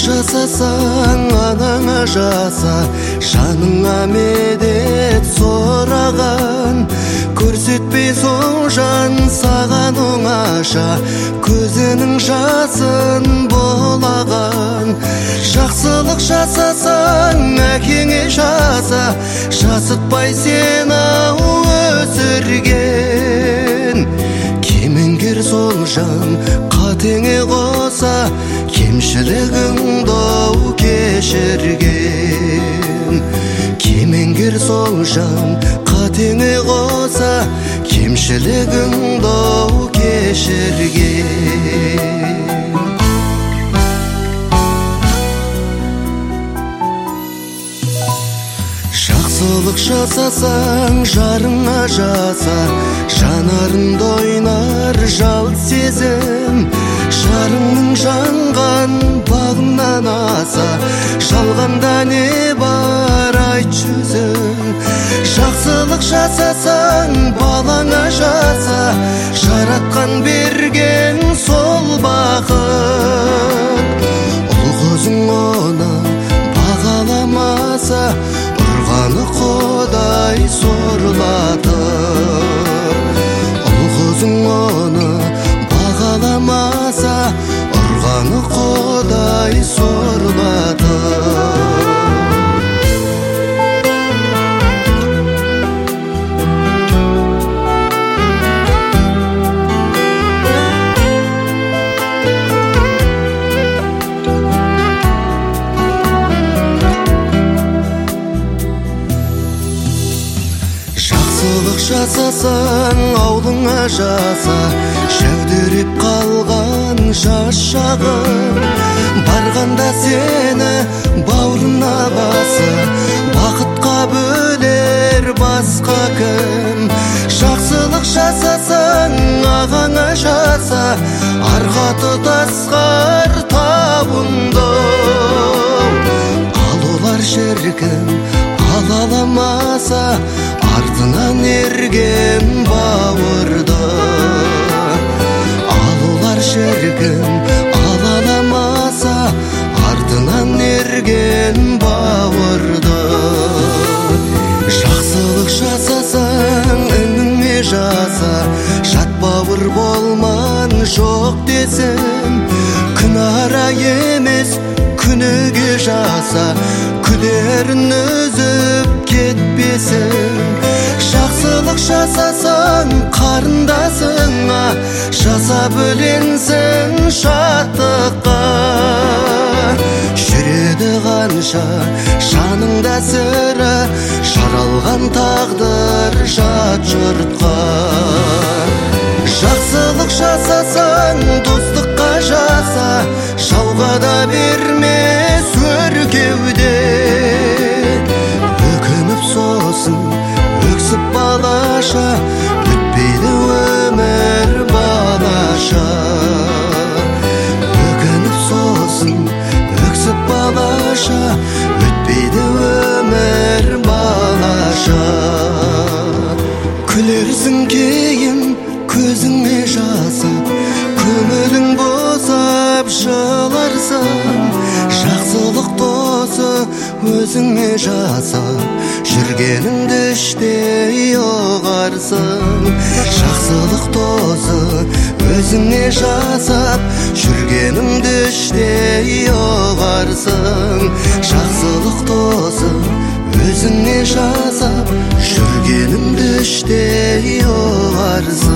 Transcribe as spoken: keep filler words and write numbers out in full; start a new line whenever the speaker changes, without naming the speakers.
жасасаң анаңа жаса, жаныңа медет сораған. Көрсетпей сол жан саған оңаша, көзінің жасын болаған. Жақсылық жасасаң әкеңе жаса, жасытпай сені өсірген. Кемеңгер сол жан қатеңе қоса, кемшілігіңді ау кешірген. Кемеңгер сол жан қатеңе қоса, кемшілігіңді ау кешірген. Жақсылық жасасаң жарыңа жаса, жанарында ойнар жалт сезім. Жарыңның жанған бағынан аса, жалғанда не бар айт жүзім. Жақсылық жасасаң балаңа жаса, жаратқан берген сол бақыт. Ұл көзің оны бағаламаса, ұрғаны Құдай сорлатыр. Ұл көзің оны бағаламаса, ұрғаны Құдай сорлатыр. Жақсылық жасасаң аулыңа жаса, жәудіреп қалған жас шағың. Барғанда сені бауырына басы, бақытқа бөлер басқа кім. Жақсылық жасасаң ағаңа жаса, арқа тұтасқар табынды. Ал олар шіркін ала аламаса, артынан ерген бауырды. Ал олар шіркін ала аламаса, артынан ерген бауырды. Жақсылық жасасаң үніңе жаса, жат бауыр болман жоқ десін. Күнара емес күніге жаса, күдерін үзіп кетпесін. Жақсылық жасасаң қарындасыңа, жаса біленсің шаттыққа. Жүреді қанша жаныңда сірі, жаралған тағдыр жат жұртқа. Жақсылық жасасаң достыққа жаса, жауға да берме сөркеуде. Өкініп сосын өксіп балаша, өтпейді өмір балаша. Өкініп сосын өксіп балаша, өтпейді өмір балаша. Күлерсің кейін көзіңе жасап, көңілің босап жыларсың. Жақсылық досы өзіңе жасап, жүргеніңді іштей ұғарсың. Жақсылық досы өзіңе жасап, жүргеніңді іштей ұғарсың. Жақсылық досы өзіңе жасап, жүргеніңді іштей ұғарсың.